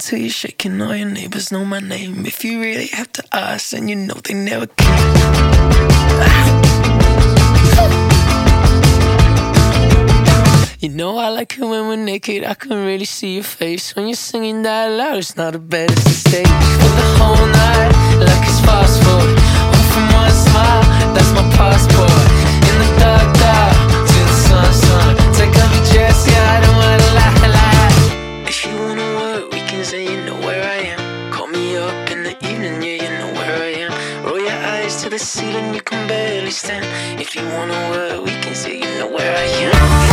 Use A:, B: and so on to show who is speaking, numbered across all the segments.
A: till you're shaking. All your neighbors know my name. If you really have to ask, then you know they never came. You know I like it when we're naked, I can really see your face. When you're singing that loud, it's not a bed, it's a stage. For the whole night, like it's fast forward. One from one smile, that's my passport. In the dark, dark, to the sun, sun. Take off your dress, yeah, I don't wanna lie. If you wanna work, we can say you know where I am. Call me up in the evening, yeah, you know where I am. Roll your eyes to the ceiling, you can barely stand. If you wanna work, we can say you know where I am.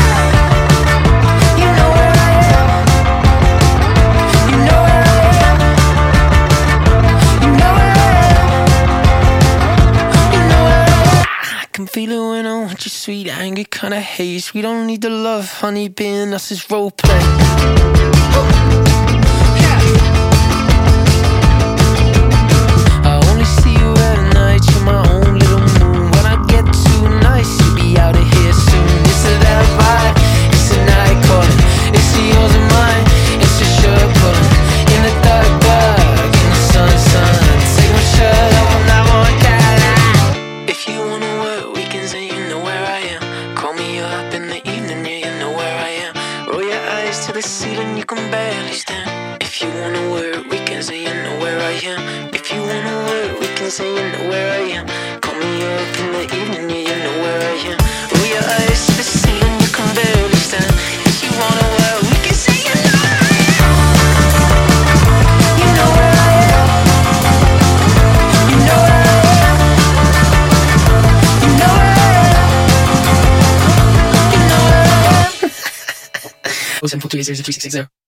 A: Feel it when I want you, sweet anger, kinda haze. We don't need the love, honey, being us is roleplay. I only see you at night, you're my own little moon. When I get too nice, you'll be out of here soon. It's a that vibe, it's a night calling. It's a yours and mine, it's a shirt pulling. In the dark, dark, in the sun, sun. Take my shirt off, I'm not one guy. If you wanna work, we can say you know where I am. Call me up in the evening, yeah, you know where I am. Roll your eyes to the ceiling, you can barely stand. If you wanna work, we can say you know where I am. If you wanna work, we can say you know where I am. Call me up in the evening, yeah, you know where I am. Roll your eyes to the ceiling, you can barely stand. If you wanna work, we can say you know where I am. You know where I am. You know where I am. You know where I am. You know where I am. 07428003660